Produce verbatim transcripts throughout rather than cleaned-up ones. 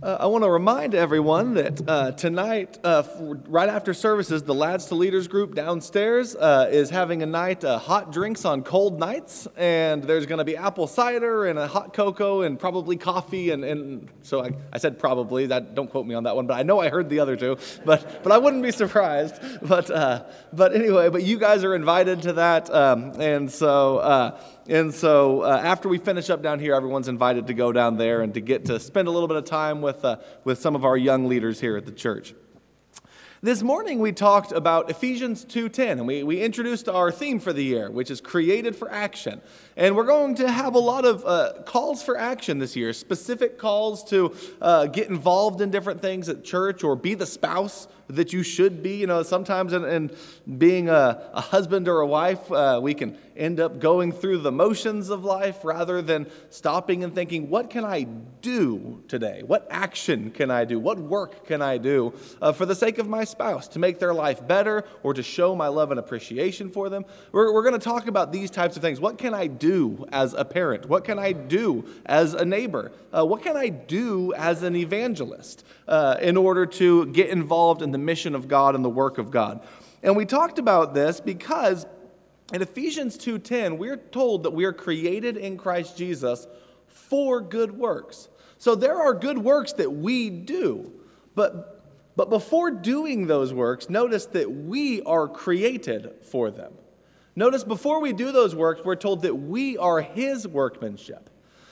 Uh, I want to remind everyone that uh, tonight, uh, right after services, the Lads to Leaders group downstairs uh, is having a night, uh, hot drinks on cold nights, and there's going to be apple cider and a hot cocoa and probably coffee, and, and so I, I said probably, that, don't quote me on that one, but I know I heard the other two, but but I wouldn't be surprised. But uh, but anyway, but you guys are invited to that, um, and so... Uh, And so uh, after we finish up down here, everyone's invited to go down there and to get to spend a little bit of time with uh, with some of our young leaders here at the church. This morning we talked about Ephesians two ten, and we, we introduced our theme for the year, which is created for action. And we're going to have a lot of uh, calls for action this year, specific calls to uh, get involved in different things at church or be the spouse that you should be. You know, sometimes in, in being a, a husband or a wife, uh, we can end up going through the motions of life rather than stopping and thinking, what can I do today? What action can I do? What work can I do uh, for the sake of my spouse to make their life better or to show my love and appreciation for them? We're, we're going to talk about these types of things. What can I do as a parent? What can I do as a neighbor? Uh, what can I do as an evangelist uh, in order to get involved in the mission of God and the work of God? And we talked about this because in Ephesians two ten, we're told that we are created in Christ Jesus for good works. So there are good works that we do, but But before doing those works, notice that we are created for them. Notice before we do those works, we're told that we are His workmanship.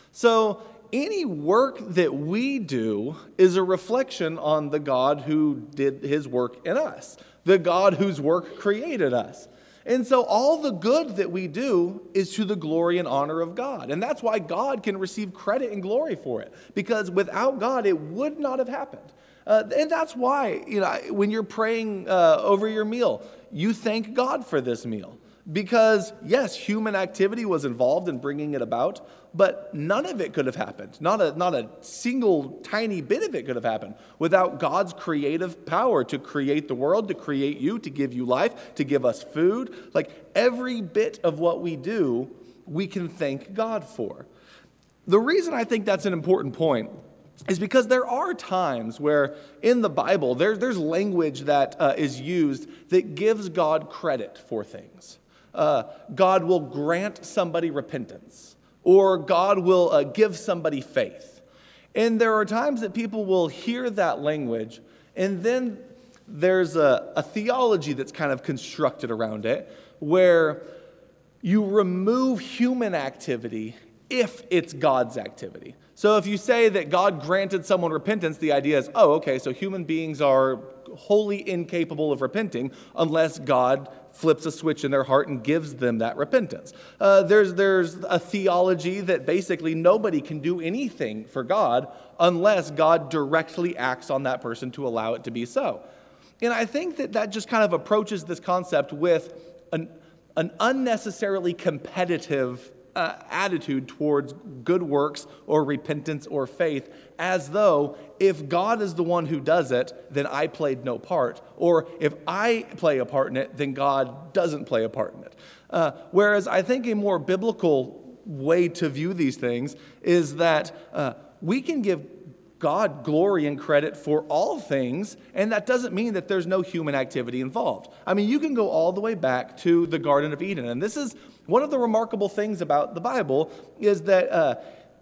So any work that we do is a reflection on the God who did His work in us, the God whose work created us. And so all the good that we do is to the glory and honor of God. And that's why God can receive credit and glory for it, because without God, it would not have happened. Uh, and that's why, you know, when you're praying uh, over your meal, you thank God for this meal. Because, yes, human activity was involved in bringing it about, but none of it could have happened. Not a, not a single tiny bit of it could have happened without God's creative power to create the world, to create you, to give you life, to give us food. Like every bit of what we do, we can thank God for. The reason I think that's an important point is because there are times where in the Bible, there, there's language that uh, is used that gives God credit for things. Uh, God will grant somebody repentance, or God will uh, give somebody faith. And there are times that people will hear that language, and then there's a, a theology that's kind of constructed around it, where you remove human activity if it's God's activity. So if you say that God granted someone repentance, the idea is, oh, okay, so human beings are wholly incapable of repenting unless God flips a switch in their heart and gives them that repentance. Uh, there's, there's a theology that basically nobody can do anything for God unless God directly acts on that person to allow it to be so. And I think that that just kind of approaches this concept with an, an unnecessarily competitive Uh, attitude towards good works or repentance or faith, as though if God is the one who does it, then I played no part, or if I play a part in it, then God doesn't play a part in it. Uh, whereas I think a more biblical way to view these things is that uh, we can give God glory and credit for all things, and that doesn't mean that there's no human activity involved. I mean, you can go all the way back to the Garden of Eden, and this is one of the remarkable things about the Bible is that uh,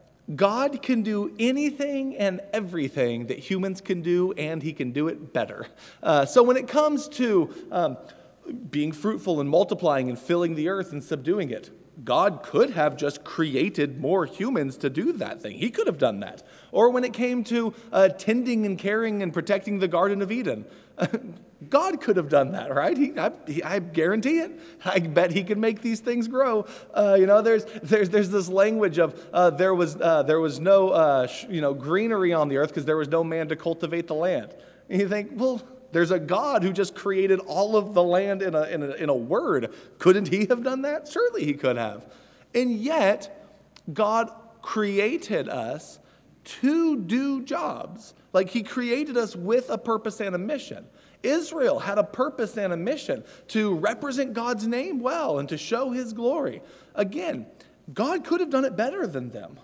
God can do anything and everything that humans can do, and He can do it better. Uh, so when it comes to um, being fruitful and multiplying and filling the earth and subduing it, God could have just created more humans to do that thing. He could have done that. Or when it came to uh, tending and caring and protecting the Garden of Eden, God could have done that, right? He, I, he, I guarantee it. I bet He could make these things grow. Uh, you know, there's there's there's this language of uh, there was uh, there was no uh, sh- you know greenery on the earth because there was no man to cultivate the land. And you think, well, there's a God who just created all of the land in a, in a in a word. Couldn't He have done that? Surely He could have. And yet, God created us to do jobs. Like He created us with a purpose and a mission. Israel had a purpose and a mission to represent God's name well and to show His glory. Again, God could have done it better than them.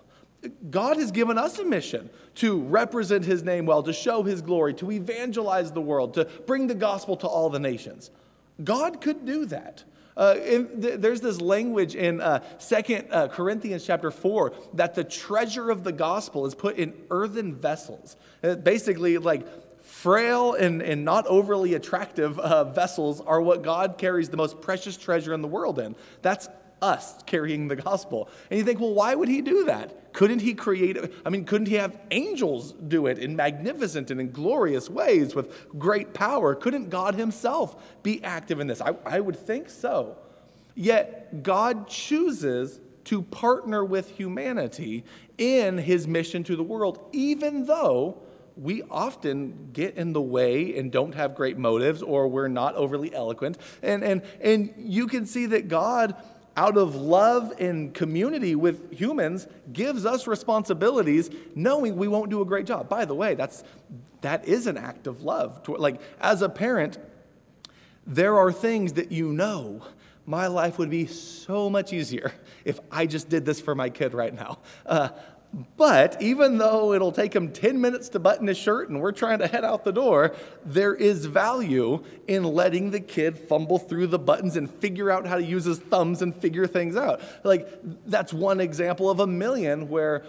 God has given us a mission to represent his name well, to show his glory, to evangelize the world, to bring the gospel to all the nations. God could do that. Uh, th- there's this language in uh, Second uh, Corinthians chapter four that the treasure of the gospel is put in earthen vessels. Uh, basically, like frail and, and not overly attractive uh, vessels are what God carries the most precious treasure in the world in. That's us carrying the gospel. And you think, well, why would he do that? Couldn't he create, I mean, couldn't he have angels do it in magnificent and in glorious ways with great power? Couldn't God himself be active in this? I, I would think so. Yet God chooses to partner with humanity in his mission to the world, even though we often get in the way and don't have great motives, or we're not overly eloquent. And, and, and you can see that God, out of love and community with humans, gives us responsibilities knowing we won't do a great job. By the way, that's, that is an act of love. Like, as a parent, there are things that you know, my life would be so much easier if I just did this for my kid right now. Uh, But even though it'll take him ten minutes to button his shirt and we're trying to head out the door, there is value in letting the kid fumble through the buttons and figure out how to use his thumbs and figure things out. Like, that's one example of a million where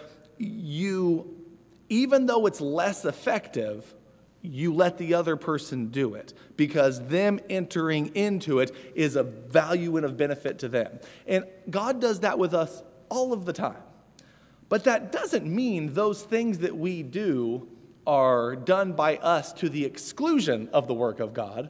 you, even though it's less effective, you let the other person do it because them entering into it is of value and of benefit to them. And God does that with us all of the time. But that doesn't mean those things that we do are done by us to the exclusion of the work of God.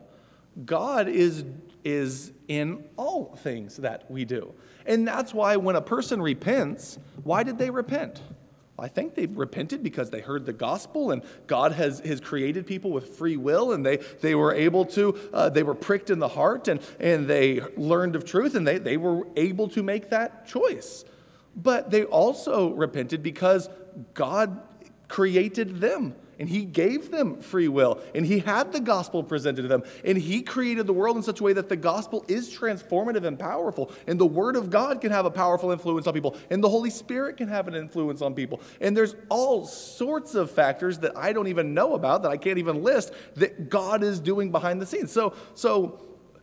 God is, is in all things that we do. And that's why when a person repents, why did they repent? I think they repented because they heard the gospel, and God has, has created people with free will, and they, they were able to, uh, they were pricked in the heart, and, and they learned of truth, and they, they were able to make that choice. But they also repented because God created them, and he gave them free will, and he had the gospel presented to them, and he created the world in such a way that the gospel is transformative and powerful, and the word of God can have a powerful influence on people, and the Holy Spirit can have an influence on people. And there's all sorts of factors that I don't even know about, that I can't even list, that God is doing behind the scenes. So, so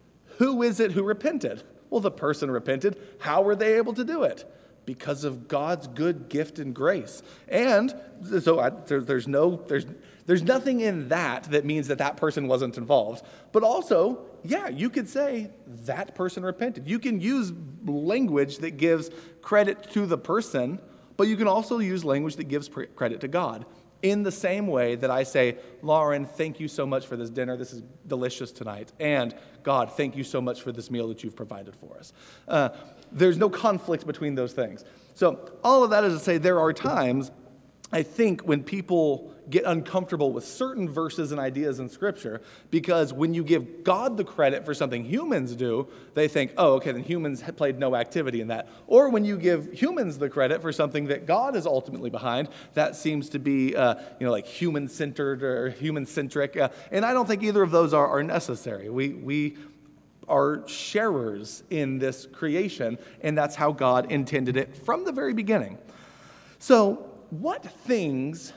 who is it who repented? Well, the person repented. How were they able to do it? Because of God's good gift and grace. And so I, there, there's no, there's, there's nothing in that that means that that person wasn't involved. But also, yeah, you could say that person repented. You can use language that gives credit to the person, but you can also use language that gives credit to God. In the same way that I say, Lauren, thank you so much for this dinner. This is delicious tonight. And God, thank you so much for this meal that you've provided for us. Uh, there's no conflict between those things. So all of that is to say there are times, I think, when people get uncomfortable with certain verses and ideas in Scripture, because when you give God the credit for something humans do, they think, oh, okay, then humans played no activity in that. Or when you give humans the credit for something that God is ultimately behind, that seems to be, uh, you know, like human-centered or human-centric. Uh, and I don't think either of those are, are necessary. We we are sharers in this creation, and that's how God intended it from the very beginning. So, what things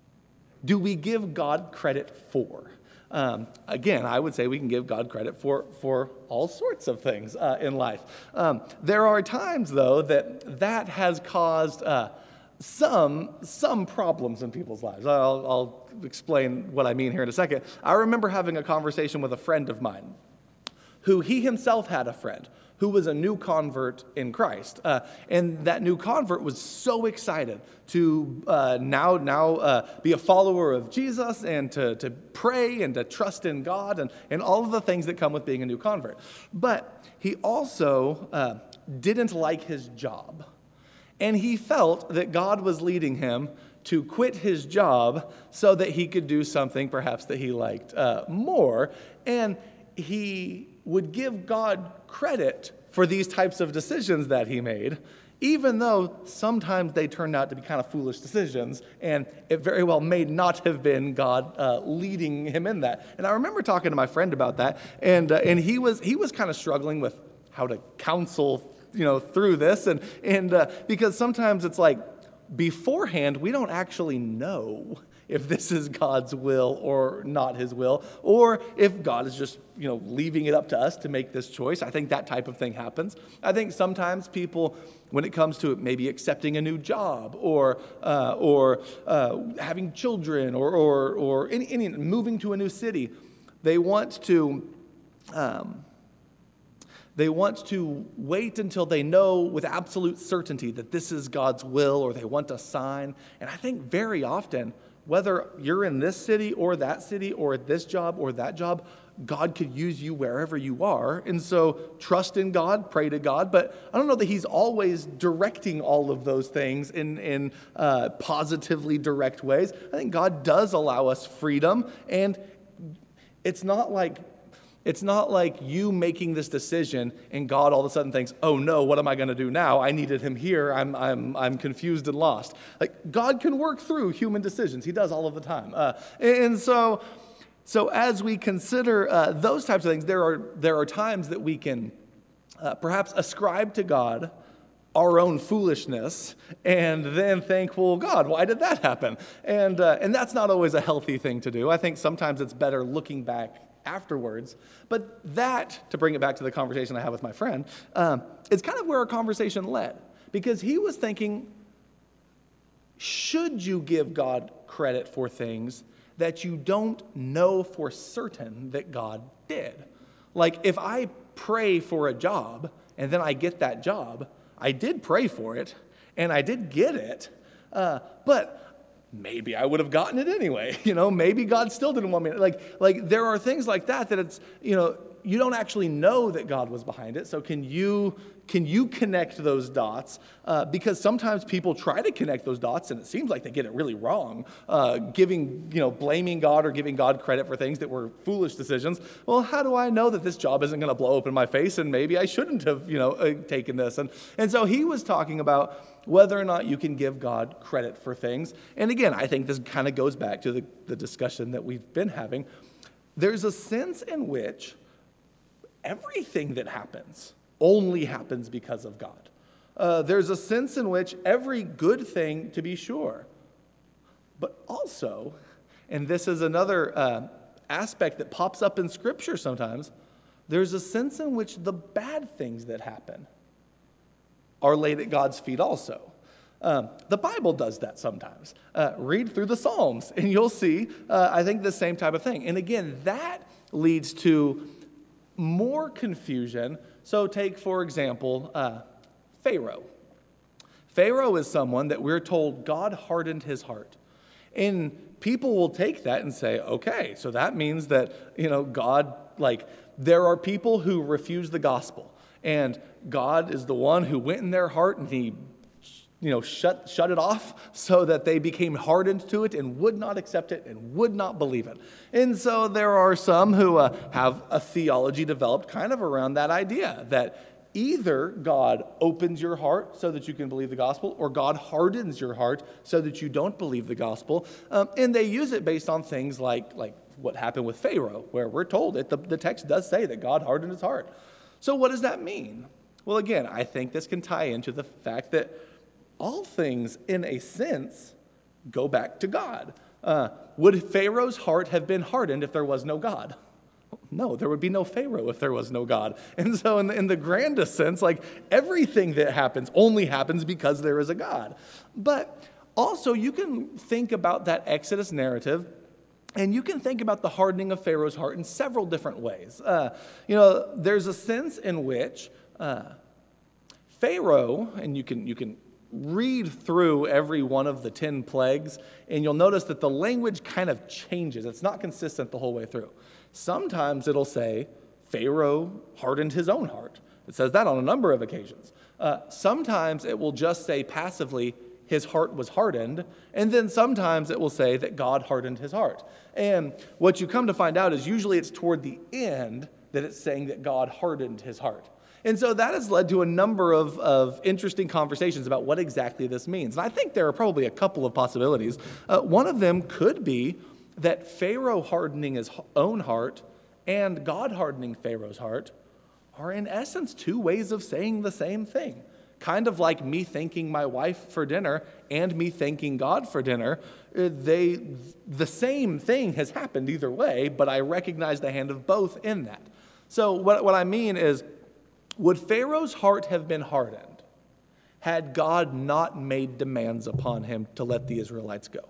do we give God credit for? Um, again, I would say we can give God credit for, for all sorts of things uh, in life. Um, there are times, though, that that has caused uh, some, some problems in people's lives. I'll, I'll explain what I mean here in a second. I remember having a conversation with a friend of mine who he himself had a friend who was a new convert in Christ. Uh, and that new convert was so excited to uh, now, now uh, be a follower of Jesus and to, to pray and to trust in God and, and all of the things that come with being a new convert. But he also uh, didn't like his job. And he felt that God was leading him to quit his job so that he could do something perhaps that he liked uh, more. And he would give God credit for these types of decisions that he made, even though sometimes they turned out to be kind of foolish decisions, and it very well may not have been God uh, leading him in that. And I remember talking to my friend about that, and uh, and he was he was kind of struggling with how to counsel, you know, through this, and and uh, because sometimes it's like, beforehand, we don't actually know if this is God's will or not his will, or if God is just, you know, leaving it up to us to make this choice. I think that type of thing happens. I think sometimes people, when it comes to maybe accepting a new job or uh, or uh, having children or or or any, any moving to a new city, they want to um, they want to wait until they know with absolute certainty that this is God's will, or they want a sign. And I think very often, whether you're in this city or that city or this job or that job, God could use you wherever you are. And so trust in God, pray to God. But I don't know that he's always directing all of those things in, in uh, positively direct ways. I think God does allow us freedom. And it's not like It's not like you making this decision and God all of a sudden thinks, oh no, what am I going to do now? I needed him here. I'm I'm I'm confused and lost. Like, God can work through human decisions. He does all of the time. Uh, and so, so as we consider uh, those types of things, there are there are times that we can uh, perhaps ascribe to God our own foolishness and then think, well, God, why did that happen? And uh, and that's not always a healthy thing to do. I think sometimes it's better looking back afterwards. But that, to bring it back to the conversation I had with my friend, um, is kind of where our conversation led. Because he was thinking, should you give God credit for things that you don't know for certain that God did? Like, if I pray for a job and then I get that job, I did pray for it and I did get it, uh, but maybe I would have gotten it anyway. You know, maybe God still didn't want me. Like, like there are things like that that it's, you know, you don't actually know that God was behind it. So can you can you connect those dots? Uh, because sometimes people try to connect those dots, and it seems like they get it really wrong, uh, giving, you know, blaming God or giving God credit for things that were foolish decisions. Well, how do I know that this job isn't going to blow up in my face, and maybe I shouldn't have, you know, uh, taken this? And and so he was talking about whether or not you can give God credit for things. And again, I think this kind of goes back to the, the discussion that we've been having. There's a sense in which everything that happens only happens because of God. Uh, there's a sense in which every good thing, to be sure, but also, and this is another uh, aspect that pops up in Scripture sometimes, there's a sense in which the bad things that happen are laid at God's feet also. Um, the Bible does that sometimes. Uh, read through the Psalms, and you'll see, uh, I think, the same type of thing. And again, that leads to more confusion. So take, for example, uh, Pharaoh. Pharaoh is someone that we're told God hardened his heart. And people will take that and say, okay, so that means that, you know, God, like, there are people who refuse the gospel. And God is the one who went in their heart and he, you know, shut shut it off so that they became hardened to it and would not accept it and would not believe it. And so there are some who uh, have a theology developed kind of around that idea that either God opens your heart so that you can believe the gospel, or God hardens your heart so that you don't believe the gospel. Um, and they use it based on things like, like what happened with Pharaoh, where we're told it. The, the text does say that God hardened his heart. So what does that mean? Well, again, I think this can tie into the fact that all things, in a sense, go back to God. Uh, would Pharaoh's heart have been hardened if there was no God? No, there would be no Pharaoh if there was no God. And so in the, in the grandest sense, like, everything that happens only happens because there is a God. But also, you can think about that Exodus narrative, and you can think about the hardening of Pharaoh's heart in several different ways. Uh, you know, there's a sense in which uh, Pharaoh, and you can you can read through every one of the ten plagues, and you'll notice that the language kind of changes. It's not consistent the whole way through. Sometimes it'll say, Pharaoh hardened his own heart. It says that on a number of occasions. Uh, sometimes it will just say passively, his heart was hardened, and then sometimes it will say that God hardened his heart. And what you come to find out is usually it's toward the end that it's saying that God hardened his heart. And so that has led to a number of, of interesting conversations about what exactly this means. And I think there are probably a couple of possibilities. Uh, one of them could be that Pharaoh hardening his own heart and God hardening Pharaoh's heart are in essence two ways of saying the same thing. Kind of like me thanking my wife for dinner and me thanking God for dinner. They, the same thing has happened either way, but I recognize the hand of both in that. So what, what I mean is, would Pharaoh's heart have been hardened had God not made demands upon him to let the Israelites go?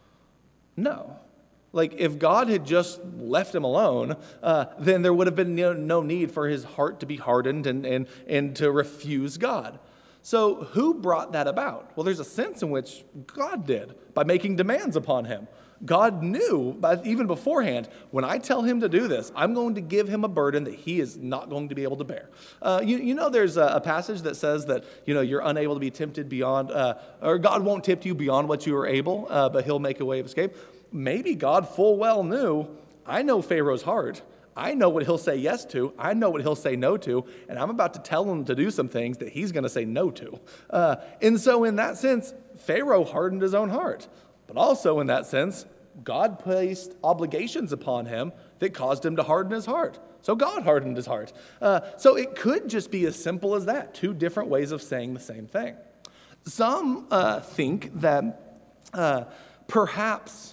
No. Like, if God had just left him alone, uh, then there would have been no, no need for his heart to be hardened and, and, and to refuse God. So who brought that about? Well, there's a sense in which God did by making demands upon him. God knew, by, even beforehand, when I tell him to do this, I'm going to give him a burden that he is not going to be able to bear. Uh, you, you know, there's a, a passage that says that, you know, you're unable to be tempted beyond, uh, or God won't tempt you beyond what you are able, uh, but he'll make a way of escape. Maybe God full well knew, I know Pharaoh's heart. I know what he'll say yes to. I know what he'll say no to. And I'm about to tell him to do some things that he's going to say no to. Uh, and so in that sense, Pharaoh hardened his own heart. But also in that sense, God placed obligations upon him that caused him to harden his heart. So God hardened his heart. Uh, so it could just be as simple as that. Two different ways of saying the same thing. Some uh, think that uh, perhaps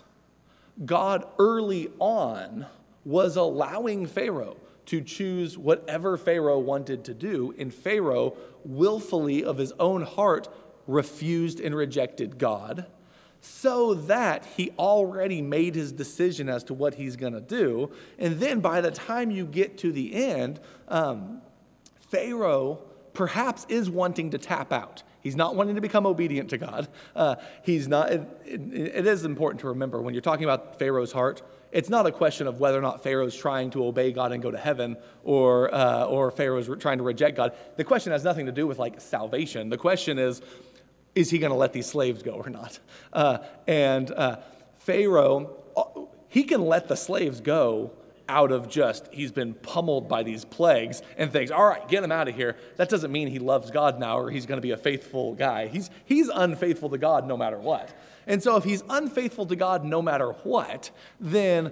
God early on was allowing Pharaoh to choose whatever Pharaoh wanted to do, and Pharaoh willfully of his own heart refused and rejected God, so that he already made his decision as to what he's going to do. And then by the time you get to the end, um, Pharaoh perhaps is wanting to tap out. He's not wanting to become obedient to God. Uh, he's not. It, it, it is important to remember when you're talking about Pharaoh's heart, it's not a question of whether or not Pharaoh's trying to obey God and go to heaven, or uh, or Pharaoh's trying to reject God. The question has nothing to do with like salvation. The question is, is he going to let these slaves go or not? Uh, and uh, Pharaoh, he can let the slaves go out of just, he's been pummeled by these plagues and thinks, all right, get him out of here. That doesn't mean he loves God now or he's going to be a faithful guy. He's, he's unfaithful to God no matter what. And so if he's unfaithful to God no matter what, then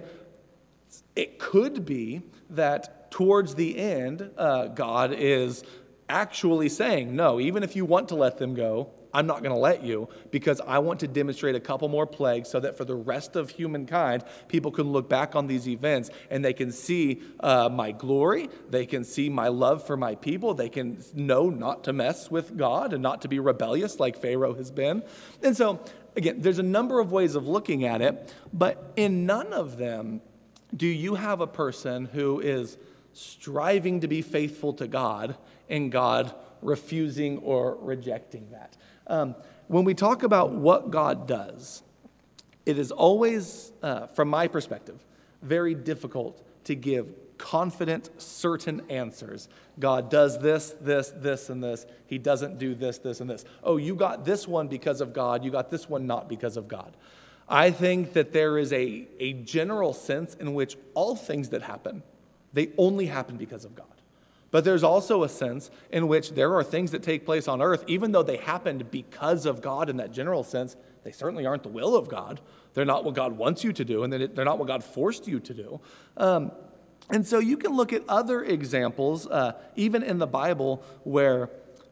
it could be that towards the end, uh, God is actually saying, no, even if you want to let them go, I'm not going to let you, because I want to demonstrate a couple more plagues so that for the rest of humankind, people can look back on these events and they can see uh, my glory. They can see my love for my people. They can know not to mess with God and not to be rebellious like Pharaoh has been. And so, again, there's a number of ways of looking at it, but in none of them do you have a person who is striving to be faithful to God and God refusing or rejecting that. Um, when we talk about what God does, it is always, uh, from my perspective, very difficult to give confident, certain answers. God does this, this, this, and this. He doesn't do this, this, and this. Oh, you got this one because of God. You got this one not because of God. I think that there is a, a general sense in which all things that happen, they only happen because of God. But there's also a sense in which there are things that take place on earth, even though they happened because of God in that general sense, they certainly aren't the will of God. They're not what God wants you to do, and they're not what God forced you to do. Um, and so you can look at other examples, uh, even in the Bible, where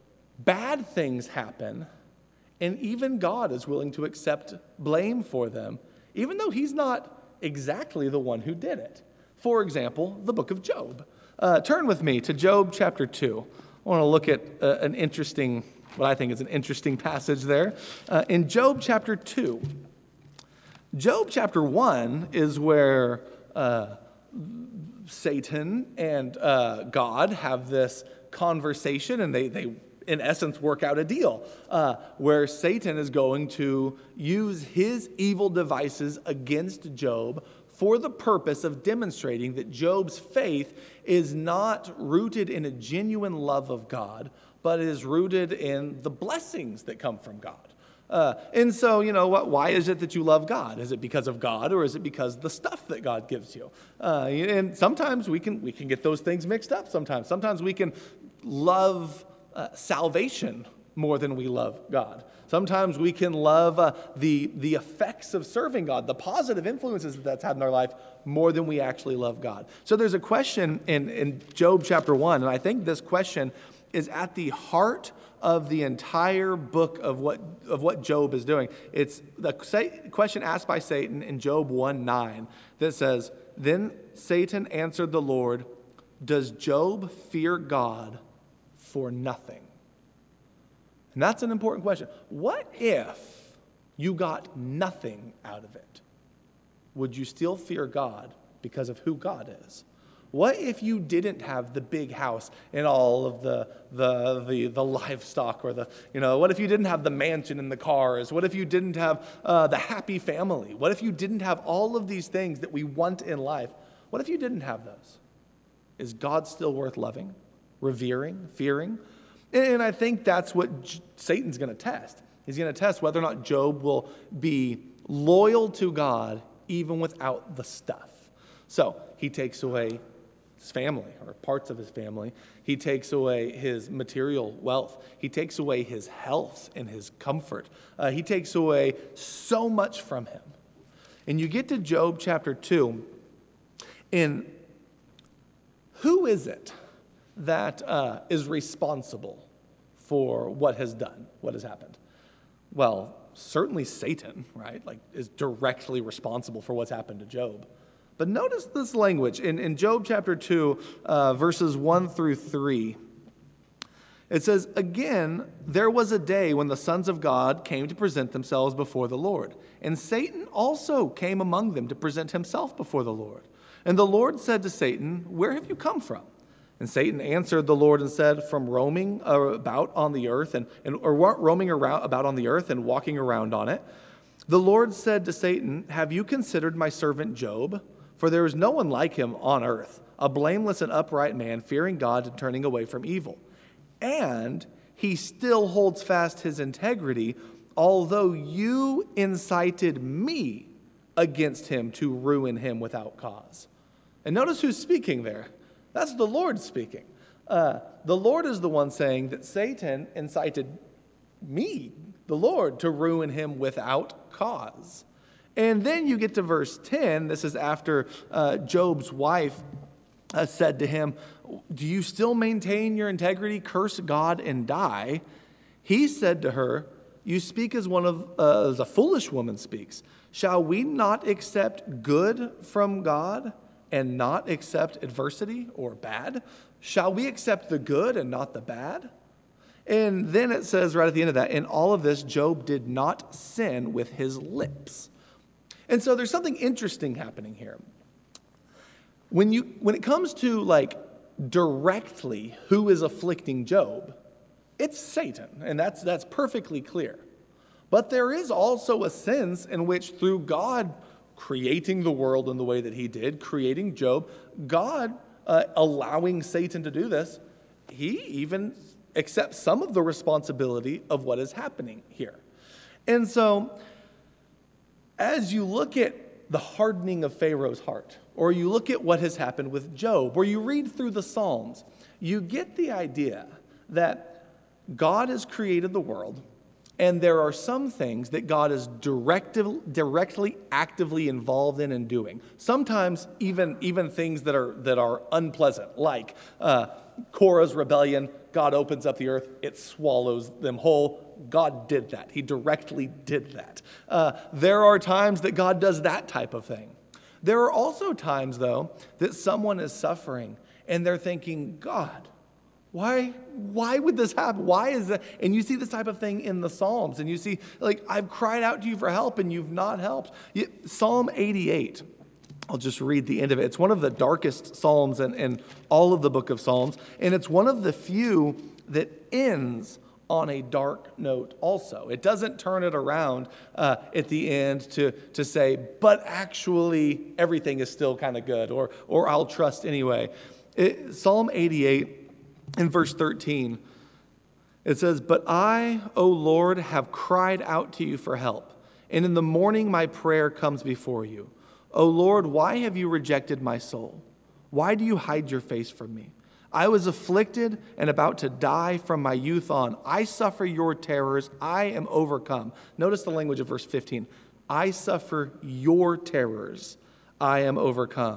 bad things happen, and even God is willing to accept blame for them, even though he's not exactly the one who did it. For example, the book of Job. Uh, turn with me to Job chapter two. I want to look at uh, an interesting, what I think is an interesting passage there. Uh, in Job chapter two, Job chapter one is where uh, Satan and uh, God have this conversation, and they, they in essence, work out a deal uh, where Satan is going to use his evil devices against Job for the purpose of demonstrating that Job's faith is not rooted in a genuine love of God, but is rooted in the blessings that come from God. Uh, and so, you know, what? Why is it that you love God? Is it because of God, or is it because of the stuff that God gives you? Uh, and sometimes we can we can get those things mixed up. Sometimes, sometimes we can love uh, salvation more than we love God. Sometimes we can love uh, the, the effects of serving God, the positive influences that that's had in our life, more than we actually love God. So there's a question in, in Job chapter one, and I think this question is at the heart of the entire book of what of what Job is doing. It's the question asked by Satan in Job one nine that says, "Then Satan answered the Lord, 'Does Job fear God for nothing?'" And that's an important question. What if you got nothing out of it? Would you still fear God because of who God is? What if you didn't have the big house and all of the, the the the livestock, or the, you know, what if you didn't have the mansion and the cars? What if you didn't have uh, the happy family? What if you didn't have all of these things that we want in life? What if you didn't have those? Is God still worth loving, revering, fearing? And I think that's what J- Satan's going to test. He's going to test whether or not Job will be loyal to God even without the stuff. So he takes away his family, or parts of his family. He takes away his material wealth. He takes away his health and his comfort. Uh, he takes away so much from him. And you get to Job chapter two, and who is it that uh, is responsible for what has done, what has happened? Well, certainly Satan, right? Like, is directly responsible for what's happened to Job. But notice this language in, in Job chapter two, uh, verses one through three. It says, "Again, there was a day when the sons of God came to present themselves before the Lord. And Satan also came among them to present himself before the Lord. And the Lord said to Satan, 'Where have you come from?' And Satan answered the Lord and said, 'From roaming about on the earth, and, and or roaming around about on the earth and walking around on it.' The Lord said to Satan, 'Have you considered my servant Job? For there is no one like him on earth, a blameless and upright man, fearing God and turning away from evil. And he still holds fast his integrity, although you incited me against him to ruin him without cause.'" And notice who's speaking there. That's the Lord speaking. Uh, the Lord is the one saying that Satan incited me, the Lord, to ruin him without cause. And then you get to verse ten. This is after uh, Job's wife uh, said to him, "Do you still maintain your integrity? Curse God and die." He said to her, "You speak as one of uh, as a foolish woman speaks. Shall we not accept good from God and not accept adversity or bad? Shall we accept the good and not the bad?" And then it says right at the end of that, "In all of this, Job did not sin with his lips." And so there's something interesting happening here. When you when it comes to like directly who is afflicting Job, it's Satan, and that's that's perfectly clear. But there is also a sense in which through God creating the world in the way that he did, creating Job, God uh, allowing Satan to do this, he even accepts some of the responsibility of what is happening here. And so as you look at the hardening of Pharaoh's heart, or you look at what has happened with Job, or you read through the Psalms, you get the idea that God has created the world, and there are some things that God is directly, directly, actively involved in and doing. Sometimes even, even things that are, that are unpleasant, like uh, Korah's rebellion. God opens up the earth, it swallows them whole. God did that. He directly did that. Uh, there are times that God does that type of thing. There are also times, though, that someone is suffering and they're thinking, God, why, why would this happen? Why is that? And you see this type of thing in the Psalms, and you see, like, I've cried out to you for help and you've not helped. You, Psalm eighty-eight, I'll just read the end of it. It's one of the darkest Psalms in, in all of the book of Psalms, and it's one of the few that ends on a dark note also. It doesn't turn it around uh, at the end to, to say, but actually everything is still kind of good, or, or I'll trust anyway. It, Psalm eighty-eight in verse thirteen, it says, "But I, O Lord, have cried out to you for help, and in the morning my prayer comes before you. O Lord, why have you rejected my soul? Why do you hide your face from me? I was afflicted and about to die from my youth on. I suffer your terrors. I am overcome." Notice the language of verse fifteen. "I suffer your terrors. I am overcome.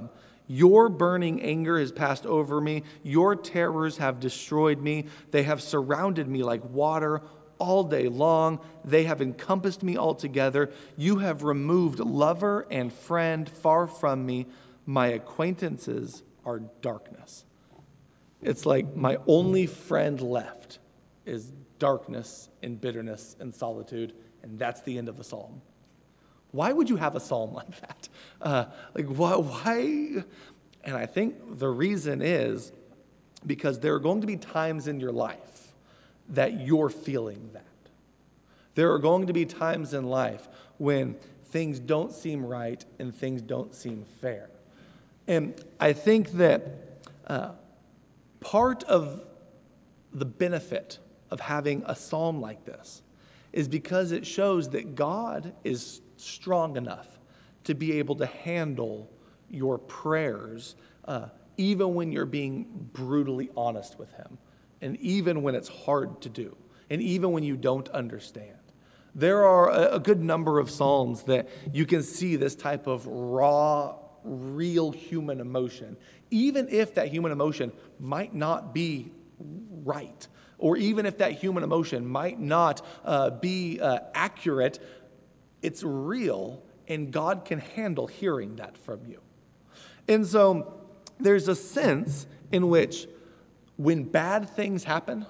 Your burning anger has passed over me. Your terrors have destroyed me. They have surrounded me like water all day long. They have encompassed me altogether. You have removed lover and friend far from me. My acquaintances are darkness. It's like my only friend left is darkness and bitterness and solitude, and that's the end of the psalm. Why would you have a psalm like that? Uh, like, why, why? And I think the reason is because there are going to be times in your life that you're feeling that. There are going to be times in life when things don't seem right and things don't seem fair. And I think that uh, part of the benefit of having a psalm like this is because it shows that God is strong enough to be able to handle your prayers, uh, even when you're being brutally honest with him, and even when it's hard to do, and even when you don't understand. There are a, a good number of psalms that you can see this type of raw, real human emotion, even if that human emotion might not be right, or even if that human emotion might not uh, be uh, accurate. It's real, and God can handle hearing that from you. And so there's a sense in which when bad things happen,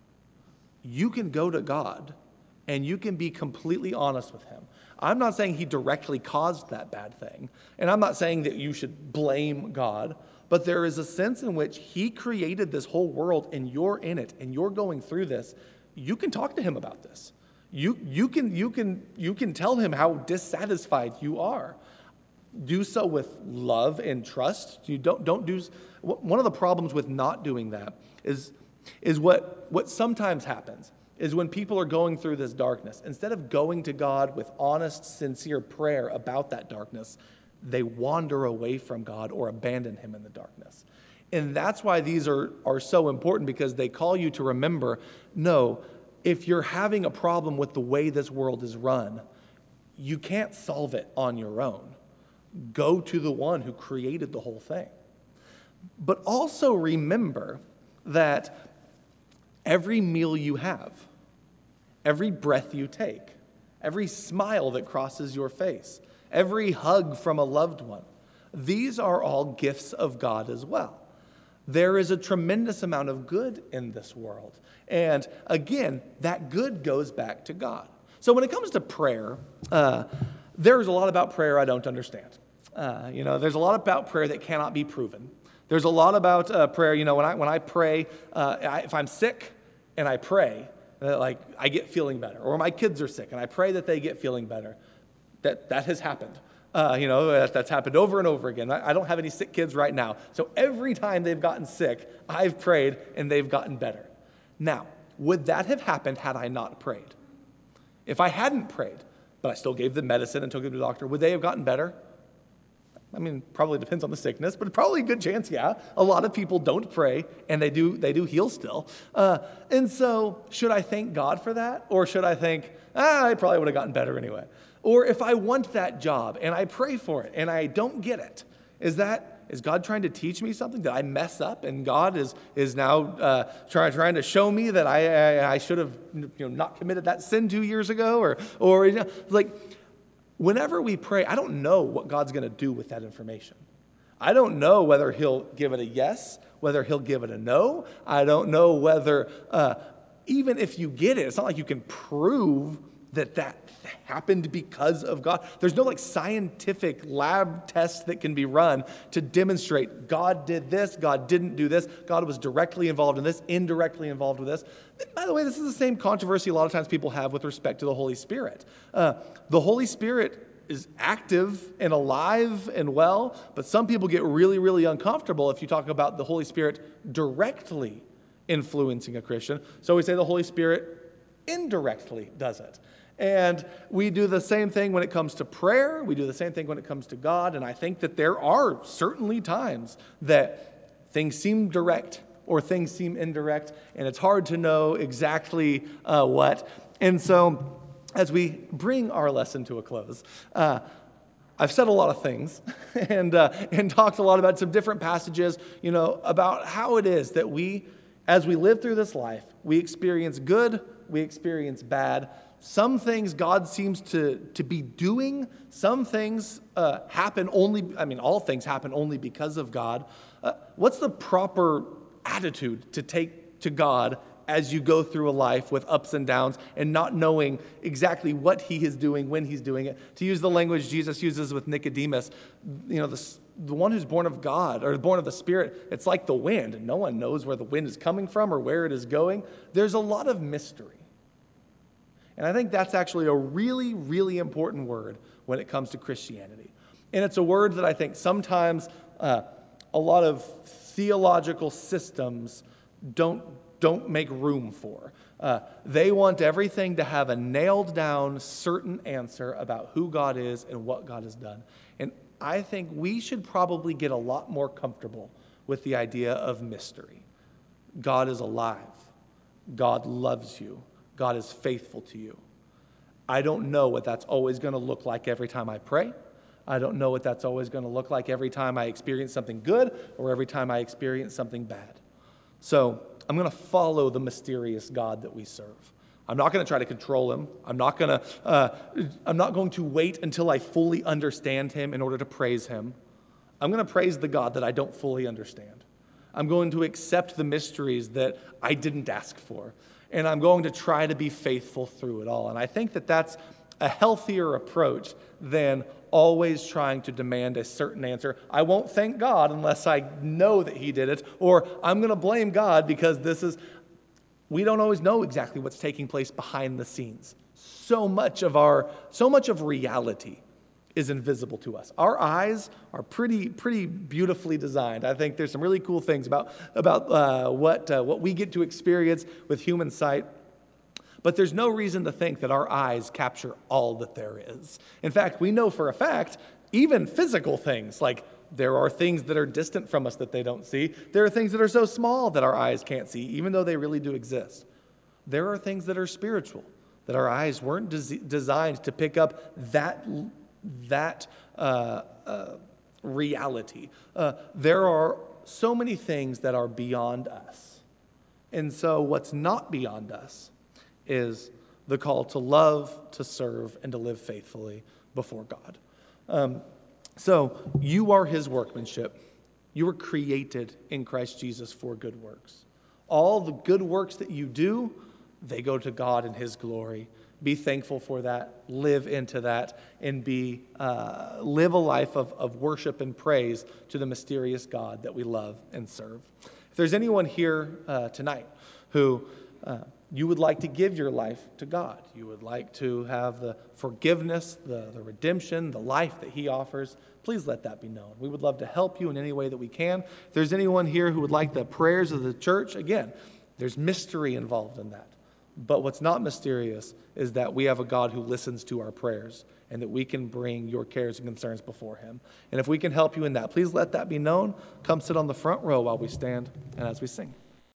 you can go to God and you can be completely honest with him. I'm not saying he directly caused that bad thing, and I'm not saying that you should blame God, but there is a sense in which he created this whole world and you're in it and you're going through this. You can talk to him about this. You, you, can, you, can, you can tell him how dissatisfied you are. Do so with love and trust. You don't, don't do, one of the problems with not doing that is, is what, what sometimes happens is when people are going through this darkness, instead of going to God with honest, sincere prayer about that darkness, they wander away from God or abandon him in the darkness. And that's why these are, are so important, because they call you to remember, no, if you're having a problem with the way this world is run, you can't solve it on your own. Go to the one who created the whole thing. But also remember that every meal you have, every breath you take, every smile that crosses your face, every hug from a loved one, these are all gifts of God as well. There is a tremendous amount of good in this world. And again, that good goes back to God. So when it comes to prayer, uh, there's a lot about prayer I don't understand. Uh, you know, there's a lot about prayer that cannot be proven. There's a lot about uh, prayer, you know, when I when I pray, uh, I, if I'm sick and I pray, uh, like I get feeling better. Or my kids are sick and I pray that they get feeling better. That, that has happened. Uh, you know, that, that's happened over and over again. I, I don't have any sick kids right now. So every time they've gotten sick, I've prayed and they've gotten better. Now, would that have happened had I not prayed? If I hadn't prayed, but I still gave them medicine and took them to the doctor, would they have gotten better? I mean, probably depends on the sickness, but probably a good chance, yeah. A lot of people don't pray, and they do they do heal still. Uh, and so, should I thank God for that? Or should I think, ah, I probably would have gotten better anyway? Or if I want that job, and I pray for it, and I don't get it, is that, is God trying to teach me something? Did I mess up, and God is is now uh, try, trying to show me that I, I I should have you know not committed that sin two years ago? Or, or you know, like... Whenever we pray, I don't know what God's going to do with that information. I don't know whether he'll give it a yes, whether he'll give it a no. I don't know whether, uh, even if you get it, it's not like you can prove that that happened because of God. There's no like scientific lab test that can be run to demonstrate God did this, God didn't do this, God was directly involved in this, indirectly involved with this. And by the way, this is the same controversy a lot of times people have with respect to the Holy Spirit. Uh, the Holy Spirit is active and alive and well, but some people get really, really uncomfortable if you talk about the Holy Spirit directly influencing a Christian. So we say the Holy Spirit indirectly does it. And we do the same thing when it comes to prayer. We do the same thing when it comes to God. And I think that there are certainly times that things seem direct or things seem indirect, and it's hard to know exactly uh, what. And so as we bring our lesson to a close, uh, I've said a lot of things and uh, and talked a lot about some different passages, you know, about how it is that we, as we live through this life, we experience good, we experience bad. Some things God seems to, to be doing. Some things uh, happen only, I mean, all things happen only because of God. Uh, what's the proper attitude to take to God as you go through a life with ups and downs and not knowing exactly what he is doing, when he's doing it? To use the language Jesus uses with Nicodemus, you know, the, the one who's born of God or born of the Spirit, it's like the wind. No one knows where the wind is coming from or where it is going. There's a lot of mystery. And I think that's actually a really, really important word when it comes to Christianity. And it's a word that I think sometimes uh, a lot of theological systems don't don't make room for. Uh, they want everything to have a nailed down, certain answer about who God is and what God has done. And I think we should probably get a lot more comfortable with the idea of mystery. God is alive. God loves you. God is faithful to you. I don't know what that's always going to look like every time I pray. I don't know what that's always going to look like every time I experience something good or every time I experience something bad. So I'm going to follow the mysterious God that we serve. I'm not going to try to control him. I'm not going to. Uh, I'm not going to wait until I fully understand him in order to praise him. I'm going to praise the God that I don't fully understand. I'm going to accept the mysteries that I didn't ask for, and I'm going to try to be faithful through it all. And I think that that's a healthier approach than always trying to demand a certain answer. I won't thank God unless I know that he did it, or I'm going to blame God because this is, we don't always know exactly what's taking place behind the scenes. So much of our, so much of reality is invisible to us. Our eyes are pretty, pretty beautifully designed. I think there's some really cool things about, about uh, what, uh, what we get to experience with human sight. But there's no reason to think that our eyes capture all that there is. In fact, we know for a fact, even physical things, like there are things that are distant from us that they don't see. There are things that are so small that our eyes can't see, even though they really do exist. There are things that are spiritual, that our eyes weren't des- designed to pick up that, that uh, uh, reality. Uh, there are so many things that are beyond us. And so what's not beyond us is the call to love, to serve, and to live faithfully before God. Um, so you are his workmanship. You were created in Christ Jesus for good works. All the good works that you do, they go to God in his glory. Be thankful for that. Live into that and be uh, live a life of, of worship and praise to the mysterious God that we love and serve. If there's anyone here uh, tonight who uh, you would like to give your life to God, you would like to have the forgiveness, the, the redemption, the life that he offers, please let that be known. We would love to help you in any way that we can. If there's anyone here who would like the prayers of the church, again, there's mystery involved in that. But what's not mysterious is that we have a God who listens to our prayers and that we can bring your cares and concerns before him. And if we can help you in that, please let that be known. Come sit on the front row while we stand and as we sing.